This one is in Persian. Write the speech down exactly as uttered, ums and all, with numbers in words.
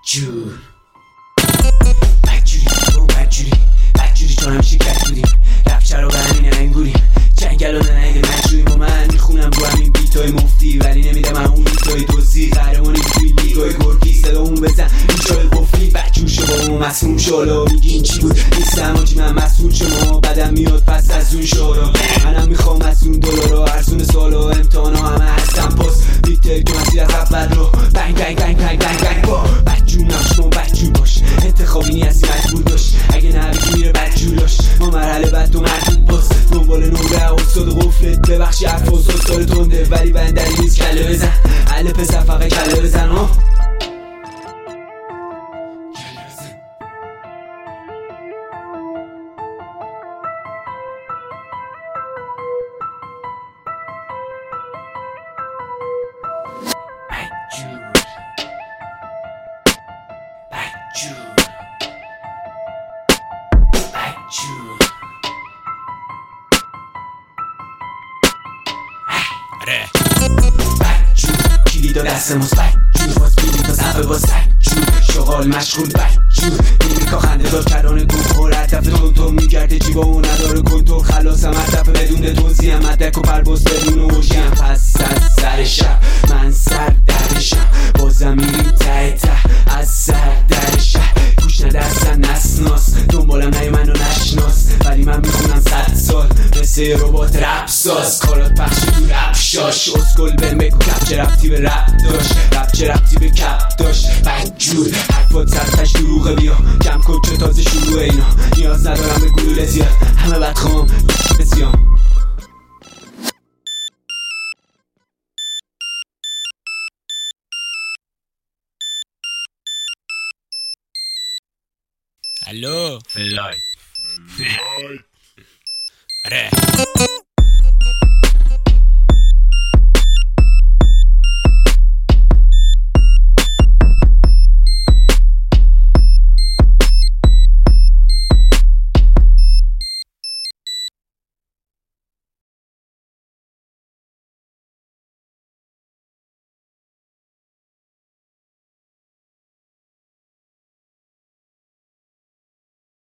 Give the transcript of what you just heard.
بدجور بدجوری با بدجوری بدجوری چون همیشه کت بودیم رفت چرا به همین انگوریم جنگل و ننگه مجرویم و من میخونم رو همین بیتای مفتی ولی نمیده من اون بیتای دوزی قهرمانی توی لیگای گرگی صدا اون بزن بیشای قفلی بدجور شو با اون مسموم شالا میگی این چی بود نیستم آجی من مسئول شما بدم میاد پس از اون شارا منم میخوام از اون دلارا ارزون سالا امتحانا همه هستم پاس دیکتر که مسیر از اول رو بنگ بنگ بنگ بنگ بنگ بنگ با بدجور نقش کن بدجور باش انتخابی نیستی مجبور داشت اگه نبیدی میره بدجور داشت ما مرحله بعد تو مردود باز دنبال نوره استاد قفلت ببخشی حرفاز استاد تنده ولی بندری نیست کله بزن حل پسر فقط کله بزن ها بدجور بدجور آره بدجور کلید دست ماست بدجور باز بیلی تا صفحه باز بدجور شغال مشغول بدجور نیمیکا خنده دار کرانه گم خور هدف تون تون میگرده جیبا و نداره کنتور خلاصم هدف بدون توضیح هم مدک و پرباز بدون اوشیم پس از سر شب من سر درشم بازم میریم ته ته از سر در شهر گوش نده اصلا نسناس دنبالم نی منو نشناس ولی من میخونم صد سال مثل ربات رپ ساز کارات پخشی تو رپ شاش اسکل بهم بگو کپ چه ربطی به رپ داشت رپ چه ربطی به کپ داشت بدجور حرفات سرتش دروغه بیا جمع کن چه تازه شروع اینا نیاز ندارم به گلوله زیاد همه بدخوام بسیام الو فلایت آره